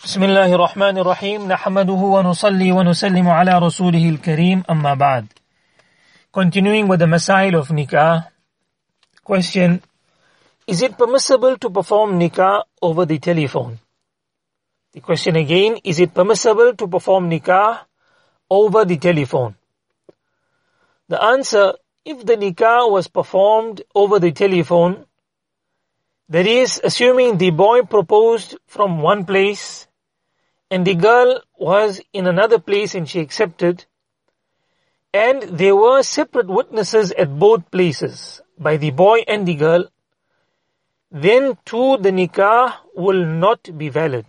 بسم الله الرحمن الرحيم نحمده ونصلي ونسلم على رسوله الكريم أما بعد. Continuing with the Masail of Nikah. Question: is it permissible to perform Nikah over the telephone? The question again, is it permissible to perform Nikah over the telephone? The answer: if the Nikah was performed over the telephone, that is, assuming the boy proposed from one place and the girl was in another place and she accepted, and there were separate witnesses at both places by the boy and the girl, then too the nikah will not be valid.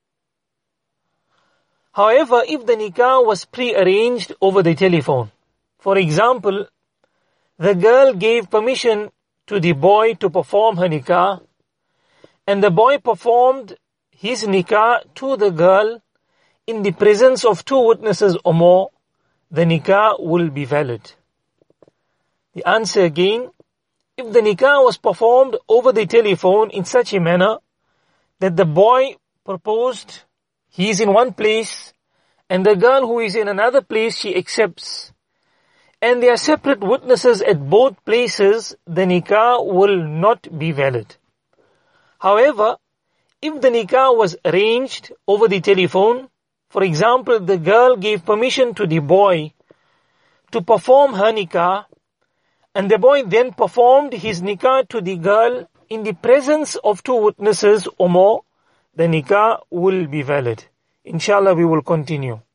However, if the nikah was pre-arranged over the telephone, for example, the girl gave permission to the boy to perform her nikah, and the boy performed his nikah to the girl in the presence of two witnesses or more, the nikah will be valid. The answer again, if the nikah was performed over the telephone in such a manner that the boy proposed, he is in one place, and the girl who is in another place, she accepts, and there are separate witnesses at both places, the nikah will not be valid. However, if the nikah was arranged over the telephone, for example, the girl gave permission to the boy to perform her nikah, and the boy then performed his nikah to the girl in the presence of two witnesses or more, the nikah will be valid. Inshallah, we will continue.